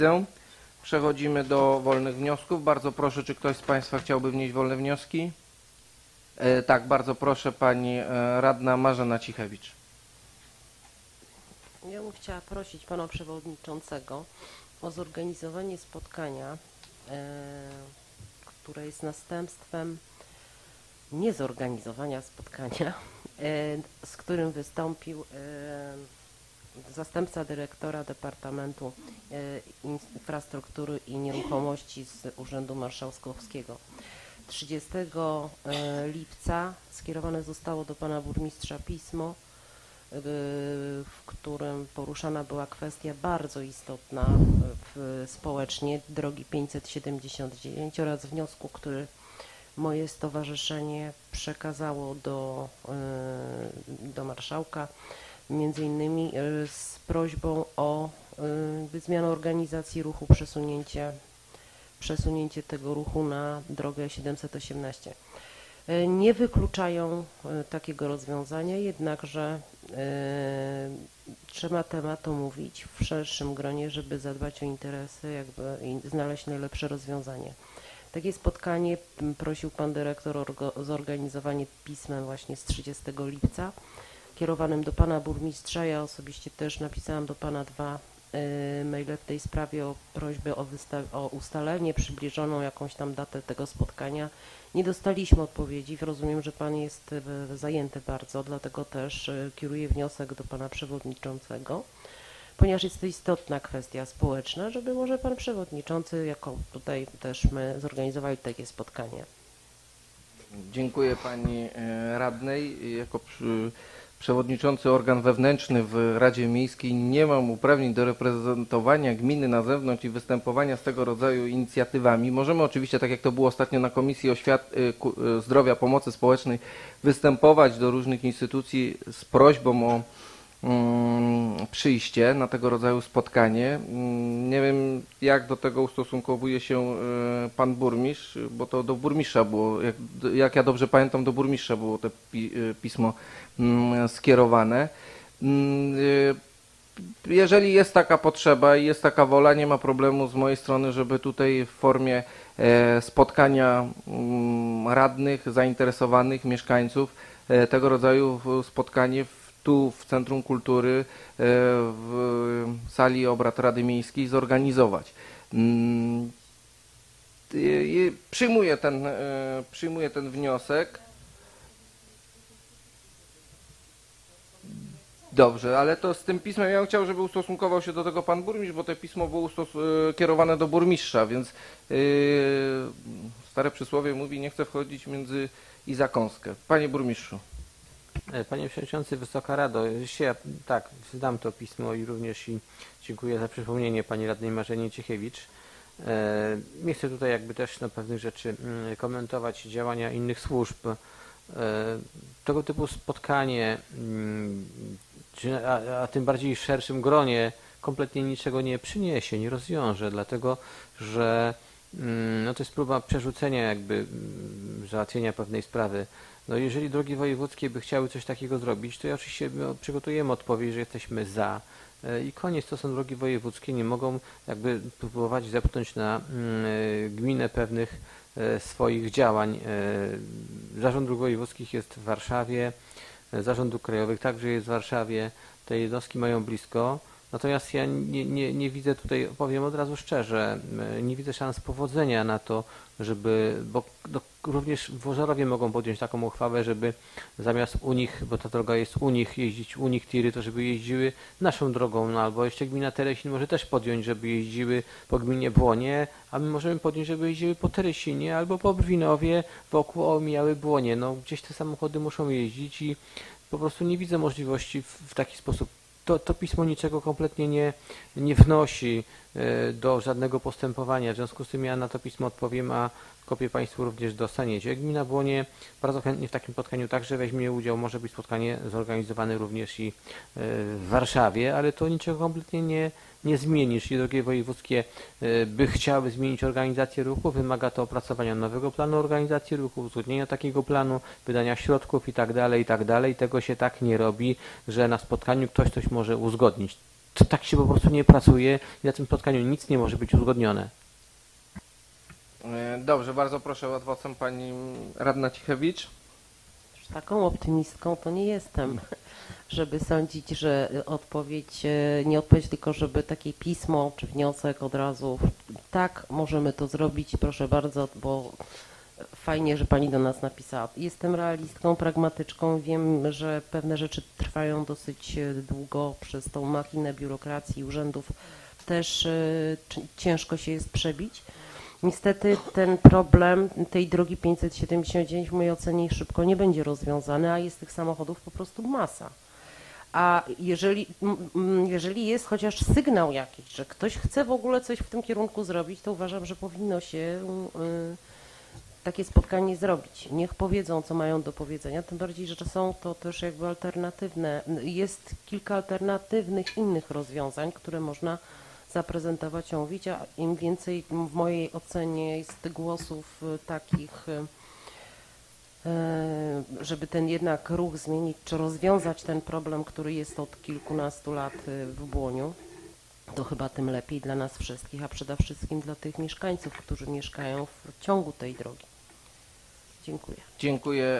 Przechodzimy do wolnych wniosków. Bardzo proszę, czy ktoś z Państwa chciałby wnieść wolne wnioski? Tak, bardzo proszę, pani radna Marzena Cichewicz. Ja bym chciała prosić pana przewodniczącego o zorganizowanie spotkania, które jest następstwem niezorganizowania spotkania, z którym wystąpił zastępca dyrektora Departamentu Infrastruktury i Nieruchomości z Urzędu Marszałkowskiego. 30 lipca skierowane zostało do pana burmistrza pismo, w którym poruszana była kwestia bardzo istotna społecznie drogi 579 oraz wniosku, który moje stowarzyszenie przekazało do marszałka, między innymi z prośbą o zmianę organizacji ruchu, przesunięcie tego ruchu na drogę 718. Nie wykluczają takiego rozwiązania, jednakże trzeba temat omówić w szerszym gronie, żeby zadbać o interesy i znaleźć najlepsze rozwiązanie. Takie spotkanie prosił pan dyrektor o zorganizowanie pismem właśnie z 30 lipca kierowanym do pana burmistrza. Ja osobiście też napisałam do pana 2 maile w tej sprawie o prośbę o ustalenie, przybliżoną jakąś tam datę tego spotkania. Nie dostaliśmy odpowiedzi. Rozumiem, że pan jest zajęty bardzo, dlatego też kieruję wniosek do pana przewodniczącego, ponieważ jest to istotna kwestia społeczna, żeby może pan przewodniczący, jako tutaj też my zorganizowali takie spotkanie. Dziękuję pani radnej. Jako przewodniczący organ wewnętrzny w Radzie Miejskiej nie mam uprawnień do reprezentowania gminy na zewnątrz i występowania z tego rodzaju inicjatywami. Możemy oczywiście, tak jak to było ostatnio na Komisji Zdrowia, Pomocy Społecznej, występować do różnych instytucji z prośbą o przyjście na tego rodzaju spotkanie. Nie wiem, jak do tego ustosunkowuje się pan burmistrz, bo to do burmistrza było, jak ja dobrze pamiętam, do burmistrza było to pismo skierowane. Jeżeli jest taka potrzeba i jest taka wola, nie ma problemu z mojej strony, żeby tutaj w formie spotkania radnych, zainteresowanych, mieszkańców tego rodzaju spotkanie tu w Centrum Kultury, w sali obrad Rady Miejskiej zorganizować. Przyjmuję ten wniosek. Dobrze, ale to z tym pismem ja bym chciał, żeby ustosunkował się do tego pan burmistrz, bo to pismo było kierowane do burmistrza, więc stare przysłowie mówi, nie chcę wchodzić między i za kąskę. Panie burmistrzu. Panie Przewodniczący, Wysoka Rado, ja tak, zdam to pismo i również dziękuję za przypomnienie pani radnej Marzenie Cichewicz. Nie chcę tutaj jakby też pewnych rzeczy komentować działania innych służb. Tego typu spotkanie, a tym bardziej w szerszym gronie, kompletnie niczego nie przyniesie, nie rozwiąże, dlatego że no to jest próba przerzucenia jakby załatwienia pewnej sprawy. No jeżeli drogi wojewódzkie by chciały coś takiego zrobić, to ja oczywiście przygotujemy odpowiedź, że jesteśmy za i koniec. To są drogi wojewódzkie, nie mogą jakby próbować zepchnąć na gminę pewnych swoich działań. Zarząd dróg wojewódzkich jest w Warszawie, Zarząd Dróg Krajowych także jest w Warszawie, te jednostki mają blisko. Natomiast ja nie widzę tutaj, powiem od razu szczerze, nie widzę szans powodzenia na to, bo również wożerowie mogą podjąć taką uchwałę, żeby zamiast u nich, bo ta droga jest u nich, jeździć u nich tiry, to żeby jeździły naszą drogą, no albo jeszcze gmina Teresin może też podjąć, żeby jeździły po gminie Błonie, a my możemy podjąć, żeby jeździły po Teresinie albo po Brwinowie, wokół omijały Błonie. No gdzieś te samochody muszą jeździć i po prostu nie widzę możliwości w taki sposób. To pismo niczego kompletnie nie wnosi do żadnego postępowania. W związku z tym ja na to pismo odpowiem, a kopię Państwu również dostaniecie. Gmina Błonie bardzo chętnie w takim spotkaniu także weźmie udział. Może być spotkanie zorganizowane również i w Warszawie, ale to niczego kompletnie nie zmieni. Jeśli drogi wojewódzkie by chciały zmienić organizację ruchu, wymaga to opracowania nowego planu organizacji ruchu, uzgodnienia takiego planu, wydania środków i tak dalej, i tak dalej. Tego się tak nie robi, że na spotkaniu ktoś coś może uzgodnić. to tak się po prostu nie pracuje i na tym spotkaniu nic nie może być uzgodnione. Dobrze, bardzo proszę o odwrócę pani radna Cichewicz. Już taką optymistką to nie jestem, żeby sądzić, że odpowiedź, nie odpowiedź, tylko żeby takie pismo czy wniosek od razu, tak, możemy to zrobić, proszę bardzo, bo fajnie, że pani do nas napisała. Jestem realistką, pragmatyczką, wiem, że pewne rzeczy trwają dosyć długo przez tą machinę biurokracji, urzędów też ciężko się jest przebić. Niestety ten problem tej drogi 579 w mojej ocenie szybko nie będzie rozwiązany, a jest tych samochodów po prostu masa. A jeżeli jest chociaż sygnał jakiś, że ktoś chce w ogóle coś w tym kierunku zrobić, to uważam, że powinno się takie spotkanie zrobić. Niech powiedzą, co mają do powiedzenia, tym bardziej, że są to też jakby alternatywne. Jest kilka alternatywnych innych rozwiązań, które można zaprezentować, omówić, a im więcej w mojej ocenie jest głosów takich, żeby ten jednak ruch zmienić, czy rozwiązać ten problem, który jest od kilkunastu lat w błoniu, to chyba tym lepiej dla nas wszystkich, a przede wszystkim dla tych mieszkańców, którzy mieszkają w ciągu tej drogi. Dziękuję. Dziękuję